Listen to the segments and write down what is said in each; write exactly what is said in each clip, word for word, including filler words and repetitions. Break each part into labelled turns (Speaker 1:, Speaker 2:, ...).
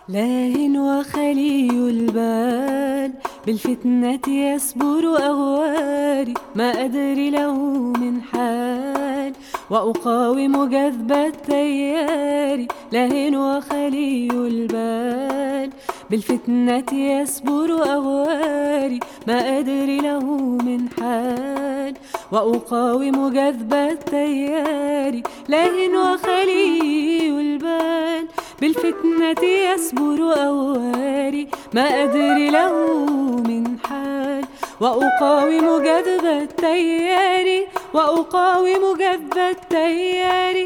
Speaker 1: لاهٍ وخلي البال بالفتنة يسبر أغواري، ما أدري له من حال وأقاوم جذب التيار. لاهٍ وخلي البال بالفتنة يسبر أغواري، ما أدري له من حال وأقاوم جذب التيار. لاهٍ وخلي البال بالفتنة يسبر أغواري، ما أدري له من حال وأقاوم جذب التيار وأقاوم جذب التيار.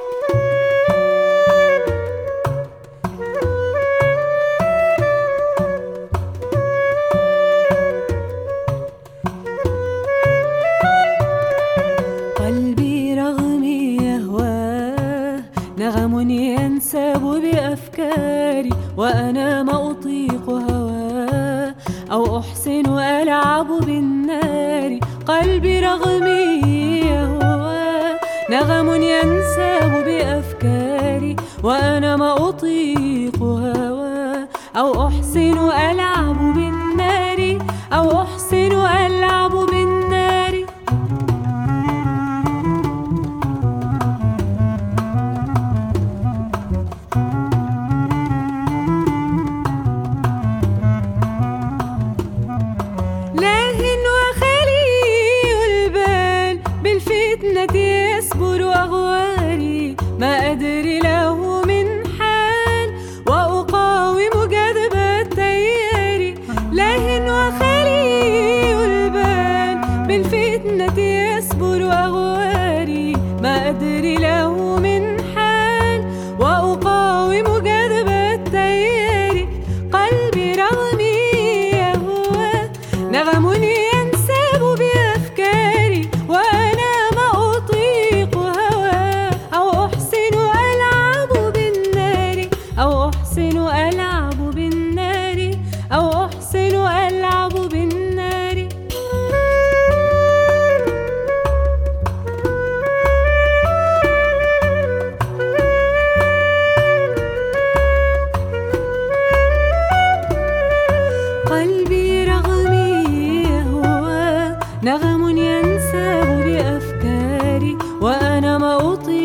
Speaker 1: قلبي رغم يهواه نغم ينساب بأفكاري، وأنا ما أطيق هواه أو أحسن ألعب بالنار. قلبي رغم يهواه نغم ينساب بأفكاري، وأنا ما أطيق هواه أو أحسن ألعب بالنار أو أحسن ألعب بالنار. يسبر أغواري، ما أدري له من حال وأقاوم جذب التيار. لاهٍ وخلي البال بالفتنة يسبر أغواري، ما أدري له من حال وأقاوم جذب التيار. قلبي رغم يهواه نغم ينساب بأفكاري، وأنا أو أحسن ألعب بالنار أو أحسن ألعب بالنار. قلبي رغم يهواه نغم ينساب بأفكاري، وأنا ما أطيق